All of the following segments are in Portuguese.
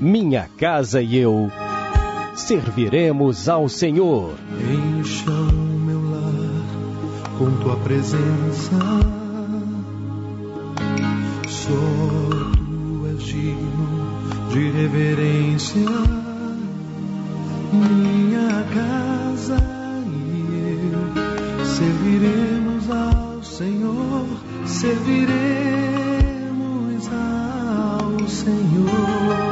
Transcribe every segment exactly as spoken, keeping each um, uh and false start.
minha casa e eu serviremos ao Senhor. Encha o meu lar com tua presença, só tu és digno de reverência. Minha casa e eu serviremos ao Senhor, serviremos ao Senhor.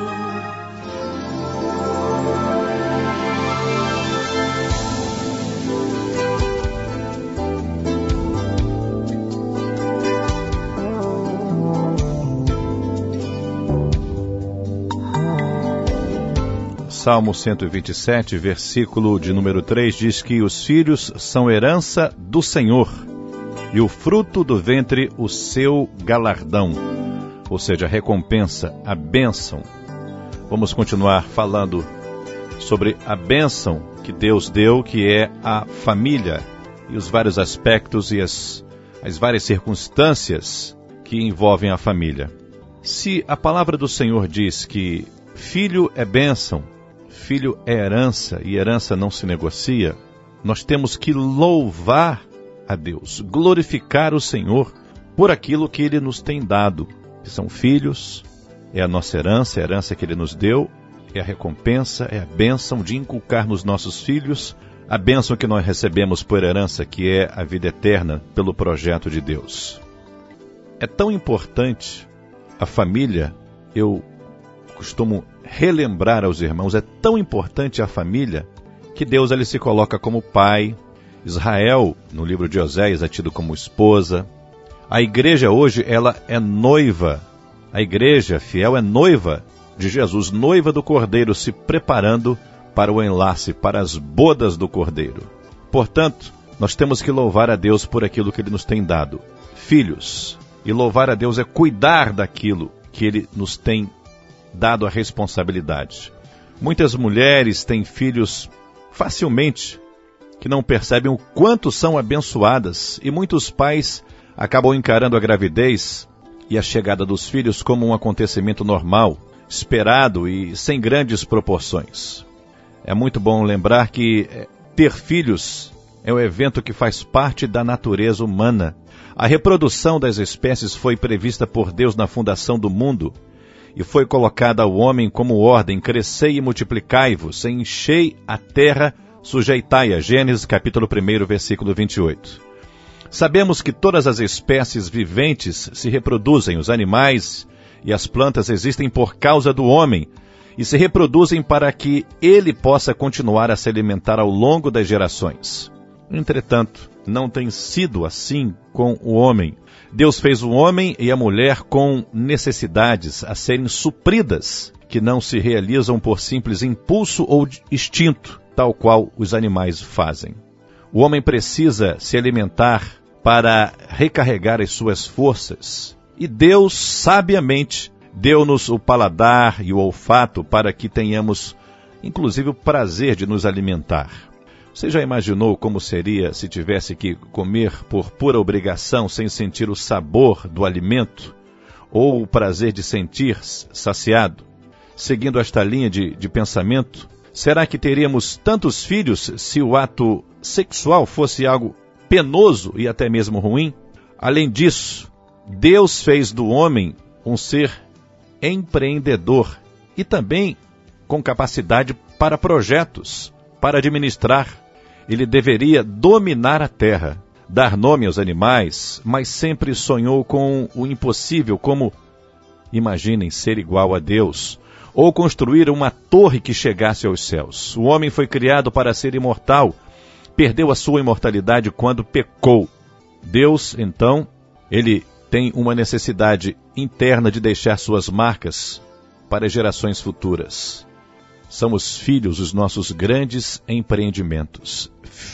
Salmo cento e vinte e sete, versículo de número três, diz que os filhos são herança do Senhor e o fruto do ventre o seu galardão, ou seja, a recompensa, a bênção. Vamos continuar falando sobre a bênção que Deus deu, que é a família, e os vários aspectos e as, as várias circunstâncias que envolvem a família. Se a palavra do Senhor diz que filho é bênção, filho é herança, e herança não se negocia, nós temos que louvar a Deus, glorificar o Senhor por aquilo que Ele nos tem dado, que são filhos, é a nossa herança, a herança que Ele nos deu, é a recompensa, é a bênção de inculcar nos nossos filhos a bênção que nós recebemos por herança, que é a vida eterna pelo projeto de Deus. É tão importante a família, eu costumo relembrar aos irmãos, é tão importante a família, que Deus ele se coloca como pai. Israel, no livro de Oséias, é tido como esposa. A igreja hoje, ela é noiva. A igreja fiel é noiva de Jesus, noiva do Cordeiro, se preparando para o enlace, para as bodas do Cordeiro. Portanto, nós temos que louvar a Deus por aquilo que Ele nos tem dado. Filhos. E louvar a Deus é cuidar daquilo que Ele nos tem dado a responsabilidade. Muitas mulheres têm filhos facilmente, que não percebem o quanto são abençoadas, e muitos pais acabam encarando a gravidez e a chegada dos filhos como um acontecimento normal, esperado e sem grandes proporções. É muito bom lembrar que ter filhos é um evento que faz parte da natureza humana. A reprodução das espécies foi prevista por Deus na fundação do mundo, e foi colocada ao homem como ordem: crescei e multiplicai-vos, enchei a terra, sujeitai-a. Gênesis capítulo um, versículo vinte e oito. Sabemos que todas as espécies viventes se reproduzem, os animais e as plantas existem por causa do homem, e se reproduzem para que ele possa continuar a se alimentar ao longo das gerações. Entretanto, não tem sido assim com o homem. Deus fez o homem e a mulher com necessidades a serem supridas, que não se realizam por simples impulso ou instinto, tal qual os animais fazem. O homem precisa se alimentar para recarregar as suas forças. E Deus, sabiamente, deu-nos o paladar e o olfato para que tenhamos, inclusive, o prazer de nos alimentar. Você já imaginou como seria se tivesse que comer por pura obrigação, sem sentir o sabor do alimento, ou o prazer de sentir-se saciado? Seguindo esta linha de, de pensamento, será que teríamos tantos filhos se o ato sexual fosse algo penoso e até mesmo ruim? Além disso, Deus fez do homem um ser empreendedor e também com capacidade para projetos, para administrar. Ele deveria dominar a terra, dar nome aos animais, mas sempre sonhou com o impossível, como, imaginem, ser igual a Deus, ou construir uma torre que chegasse aos céus. O homem foi criado para ser imortal, perdeu a sua imortalidade quando pecou. Deus, então, ele tem uma necessidade interna de deixar suas marcas para gerações futuras. São os filhos os nossos grandes empreendimentos.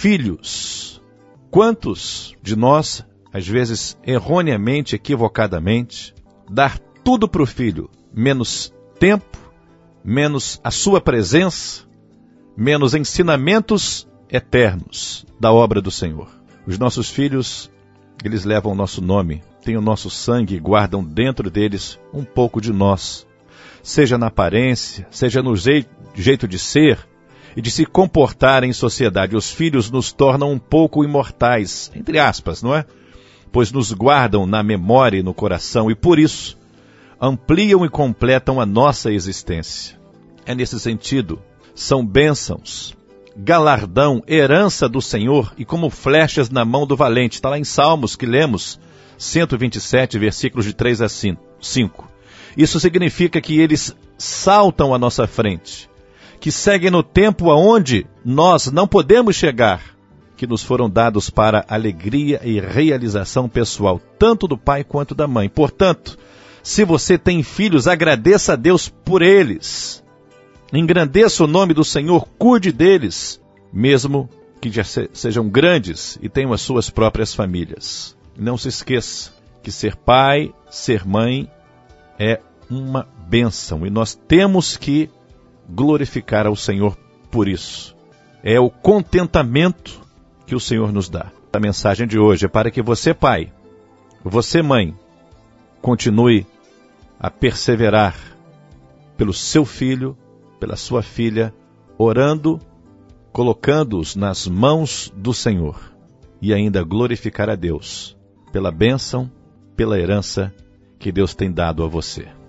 Filhos. Quantos de nós, às vezes erroneamente, equivocadamente, dar tudo para o filho, menos tempo, menos a sua presença, menos ensinamentos eternos da obra do Senhor. Os nossos filhos, eles levam o nosso nome, têm o nosso sangue e guardam dentro deles um pouco de nós. seja na aparência, seja no jeito de ser e de se comportar em sociedade. Os filhos nos tornam um pouco imortais, entre aspas, não é? Pois nos guardam na memória e no coração e, por isso, ampliam e completam a nossa existência. É nesse sentido, são bênçãos, galardão, herança do Senhor e como flechas na mão do valente. Está lá em Salmos que lemos, cento e vinte e sete, versículos de três a cinco. Isso significa que eles saltam à nossa frente, que seguem no tempo aonde nós não podemos chegar, que nos foram dados para alegria e realização pessoal, tanto do pai quanto da mãe. Portanto, se você tem filhos, agradeça a Deus por eles. Engrandeça o nome do Senhor, cuide deles, mesmo que já sejam grandes e tenham as suas próprias famílias. Não se esqueça que ser pai, ser mãe é uma bênção e nós temos que glorificar ao Senhor por isso. É o contentamento que o Senhor nos dá. A mensagem de hoje é para que você, pai, você, mãe, continue a perseverar pelo seu filho, pela sua filha, orando, colocando-os nas mãos do Senhor e ainda glorificar a Deus pela bênção, pela herança que Deus tem dado a você.